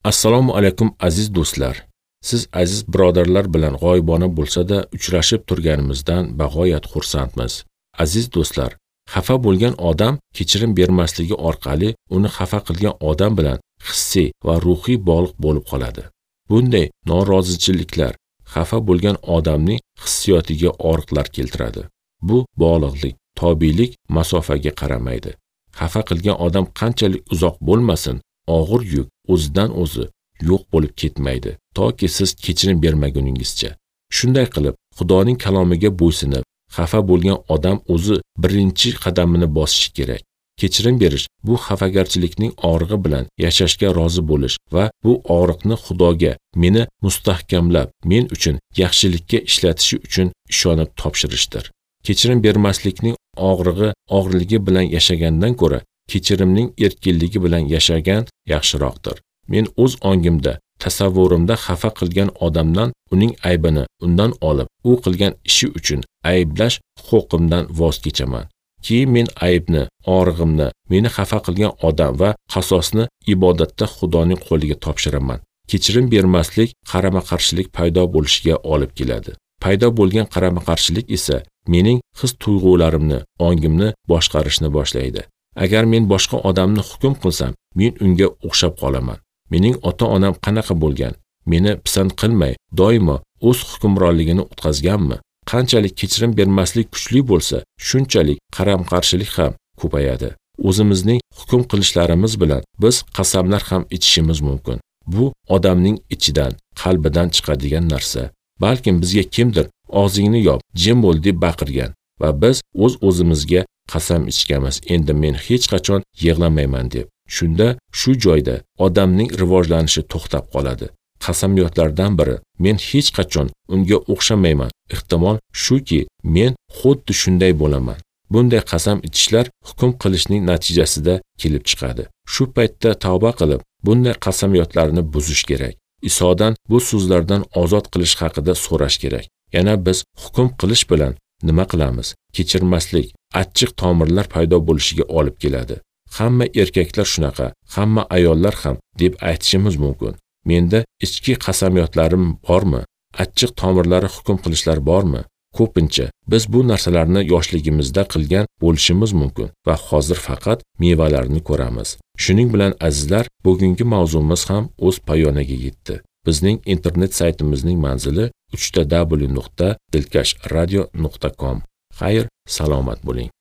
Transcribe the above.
Assalomu alaykum aziz do'stlar. Siz aziz birodarlar bilan g'oyibona bo'lsa-da uchrashib turganimizdan bag'oyat xursandmiz. Aziz do'stlar, xafa bo'lgan odam kechirim bermasligi orqali uni xafa qilgan odam bilan hissiy va ruhiy bog'liq bo'lib qoladi. Bunday norozichiliklar xafa bo'lgan odamning hissiyotiga og'riqlar keltiradi. Bu bog'liqlik, tobiiylik masofaga qaramaydi. Xafa qilgan odam qanchalik uzoq bo'lmasin, og'ir yuk o'zidan o'zi yo'q bo'lib ketmaydi, toki siz kechirim bermaguningizcha. Shunday qilib, Xudoning kalomiga bo'ysunib, xafa bo'lgan odam o'zi birinchi qadamini bosishi kerak. Kechirim berish bu xafagarchilikning og'rig'i bilan yashashga rozi bo'lish va bu og'riqni Xudoga meni mustahkamlab, men uchun yaxshilikka ishlatishi uchun ishonib topshirishdir. Kechirim bermaslikning og'irligi bilan yashagandan ko'ra kechirimning erkinligi bilan yashagan yaxshiroqdir. Men o'z ongimda, tasavvurimda xafa qilgan odamdan uning aybini undan olib, u qilgan ishi uchun ayblash huquqimdan voz kechaman. Keyin men aybni, og'rig'imni, meni xafa qilgan odam va qasosni ibodatda Xudoning qo'liga topshiraman. Kechirim bermaslik qarama-qarshilik paydo bo'lishiga olib keladi. Paydo bo'lgan qarama-qarshilik esa mening his-tuyg'ularimni, ongimni boshqarishni boshlaydi. Agar men boshqa odamni hukm qilsam, men unga o'xshab qolaman. Mening ota-onam qanaqa bo'lgan? Meni pisand qilmay, doimo o'z hukmronligini o'tkazganmi? Qanchalik kechirim bermaslik kuchli bo'lsa, shunchalik qaram-qarshilik ham ko'payadi. O'zimizning hukm qilishlarimiz bilan biz qasamlar ham ichishimiz mumkin. Bu odamning ichidan, qalbidan chiqadigan narsa. Balkim bizga kimdir og'zingni yop, jim bo'l deb baqirgan va biz o'z-o'zimizga qasam ichganmiz. Endi men hech qachon yig'lamayman deb. Shunda shu joyda odamning rivojlanishi to'xtab qoladi. Qasamyodlardan biri, men hech qachon unga o'xshamayman. Ehtimol shuki, men xuddi shunday bo'laman. Bunday qasam ichishlar hukm qilishning natijasida kelib chiqadi. Shu paytda tavba qilib, bunday qasamyodlarni buzish kerak. Isodan bu so'zlardan ozod qilish haqida so'rash kerak. Yana biz hukm qilish bilan nima qilamiz? Kechirmaslik, achchiq tomirlar paydo bo'lishiga olib keladi. Hamma erkaklar shunaqa, hamma ayollar ham deb aytishimiz mumkin. Menda ichki qasamyodlarim bormi? Achchiq tomirlari hukm qilishlar bormi? Ko'pincha biz bu narsalarni yoshligimizda qilgan bo'lishimiz mumkin va hozir faqat mevalarini ko'ramiz. Shuning bilan azizlar, bugungi mavzumiz ham o'z poyonaga yetdi. Bizning internet saytimizning manzili www.dilkashradio.com. Xayr, salomat bo'ling.